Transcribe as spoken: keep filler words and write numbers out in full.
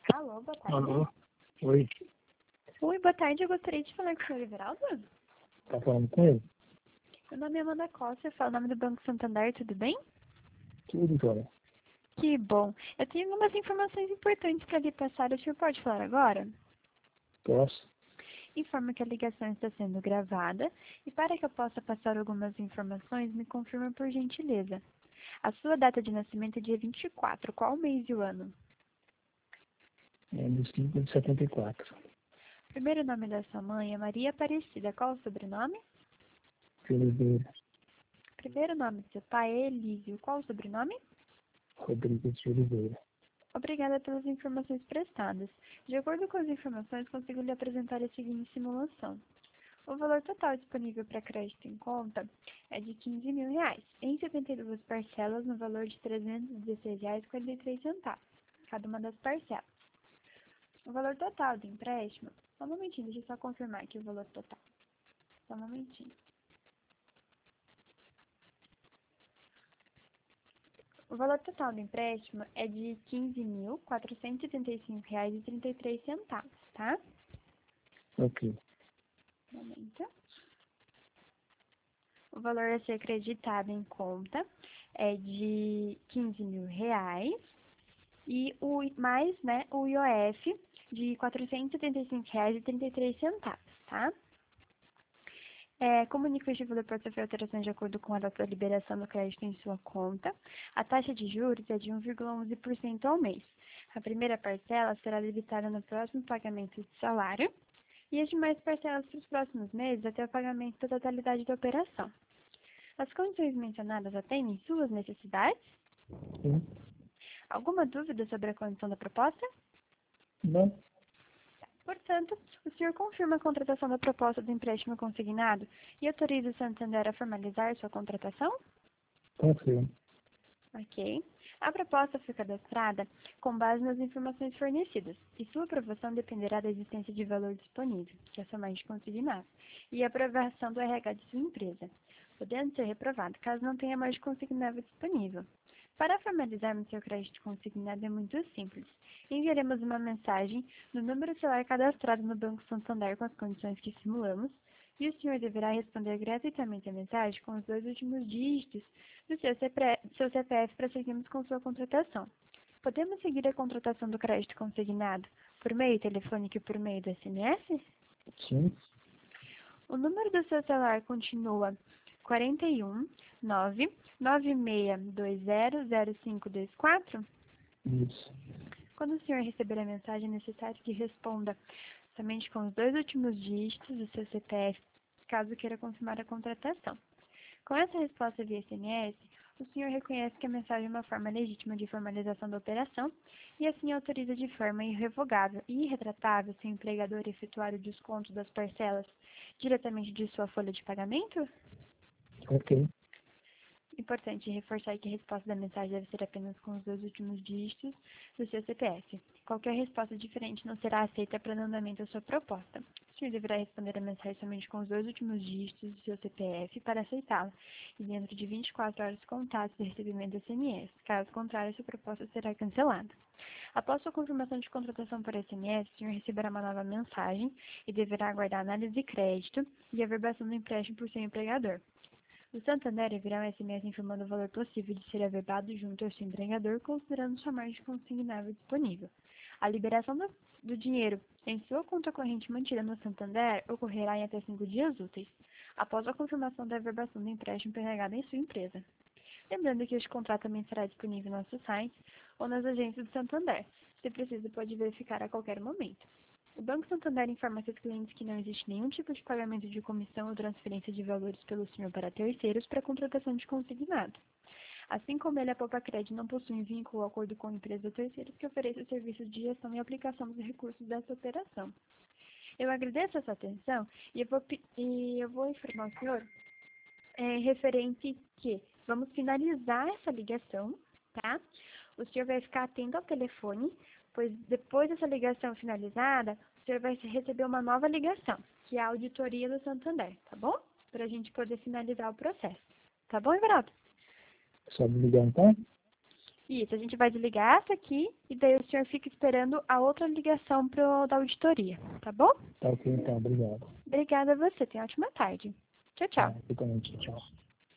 Alô, boa tarde. Alô? Oi, Oi, boa tarde. Eu gostaria de falar com o senhor Everaldo. tá falando com ele? Meu nome é Amanda Costa, eu falo o nome do Banco Santander, tudo bem? Tudo, Joia. Que bom. Eu tenho algumas informações importantes para lhe passar. O senhor pode falar agora? Posso? Informa que a ligação está sendo gravada e para que eu possa passar algumas informações, me confirma por gentileza. A sua data de nascimento é dia vinte e quatro, qual o mês e o ano? É de cinco de setenta e quatro. O primeiro nome da sua mãe é Maria Aparecida, qual o sobrenome? Oliveira, O primeiro nome do seu pai é Elísio, qual o sobrenome? Rodrigues de Oliveira. Obrigada pelas informações prestadas. De acordo com as informações, consigo lhe apresentar a seguinte simulação. O valor total disponível para crédito em conta é de quinze mil reais, em setenta e duas parcelas no valor de trezentos e dezesseis reais e quarenta e três centavos, cada uma das parcelas. O valor total do empréstimo, só um momentinho, deixa eu só confirmar aqui o valor total. Só um momentinho. O valor total do empréstimo é de quinze mil quatrocentos e setenta e cinco reais e trinta e três centavos, tá? Ok. Um momento. O valor a ser acreditado em conta é de quinze mil reais e o mais, né, o I O F de quatrocentos e setenta e cinco reais e trinta e três centavos, tá? É, comunico este valor para sofrer alterações de acordo com a data da liberação do crédito em sua conta. A taxa de juros é de um vírgula onze por cento ao mês. A primeira parcela será debitada no próximo pagamento de salário e as demais parcelas para os próximos meses até o pagamento da totalidade da operação. As condições mencionadas atendem suas necessidades? Sim. Alguma dúvida sobre a condição da proposta? Não? Portanto, o senhor confirma a contratação da proposta do empréstimo consignado e autoriza o Santander a formalizar sua contratação? Confirmo. Ok. A proposta foi cadastrada com base nas informações fornecidas e sua aprovação dependerá da existência de valor disponível, que é somente consignado, e a aprovação do R H de sua empresa, podendo ser reprovado caso não tenha mais de consignável disponível. Para formalizarmos seu crédito consignado é muito simples. Enviaremos uma mensagem no número celular cadastrado no Banco Santander com as condições que simulamos e o senhor deverá responder gratuitamente a mensagem com os dois últimos dígitos do seu C P F para seguirmos com sua contratação. Podemos seguir a contratação do crédito consignado por meio telefônico e por meio do S M S? Sim. O número do seu celular continua quarenta e um, nove, nove seis dois zero, zero cinco dois quatro? Isso. Quando o senhor receber a mensagem, é necessário que responda somente com os dois últimos dígitos do seu C P F, caso queira confirmar a contratação. Com essa resposta via S M S, o senhor reconhece que a mensagem é uma forma legítima de formalização da operação e assim autoriza de forma irrevogável e irretratável seu empregador a efetuar o desconto das parcelas diretamente de sua folha de pagamento? Ok. Importante reforçar que a resposta da mensagem deve ser apenas com os dois últimos dígitos do seu C P F. Qualquer resposta diferente não será aceita para o andamento da sua proposta. O senhor deverá responder a mensagem somente com os dois últimos dígitos do seu C P F para aceitá-la, e dentro de vinte e quatro horas contados do recebimento do S M S. Caso contrário, sua proposta será cancelada. Após sua confirmação de contratação por S M S, o senhor receberá uma nova mensagem e deverá aguardar a análise de crédito e a verbação do empréstimo por seu empregador. O Santander enviará um S M S informando o valor possível de ser averbado junto ao seu empregador, considerando sua margem consignável disponível. A liberação do, do dinheiro em sua conta corrente mantida no Santander ocorrerá em até cinco dias úteis, após a confirmação da averbação do empréstimo pregado em sua empresa. Lembrando que este contrato também será disponível no nosso site ou nas agências do Santander. Se precisa, pode verificar a qualquer momento. O Banco Santander informa seus clientes que não existe nenhum tipo de pagamento de comissão ou transferência de valores pelo senhor para terceiros para contratação de consignado. Assim como ele, a Poupa Crédito não possui vínculo ou acordo com empresa ou terceiros que ofereça serviços de gestão e aplicação dos recursos dessa operação. Eu agradeço a sua atenção e eu vou, e eu vou informar o senhor é, referente que vamos finalizar essa ligação, tá? O senhor vai ficar atento ao telefone, pois depois dessa ligação finalizada, o senhor vai receber uma nova ligação, que é a auditoria do Santander, tá bom? Para a gente poder finalizar o processo. Tá bom, Everaldo? Só me ligar então? Isso, a gente vai desligar essa aqui e daí o senhor fica esperando a outra ligação pro, da auditoria, tá bom? Tá ok, então. Obrigado. Obrigada a você. Tenha uma ótima tarde. Tchau, Tá, tchau. fica bem, tchau.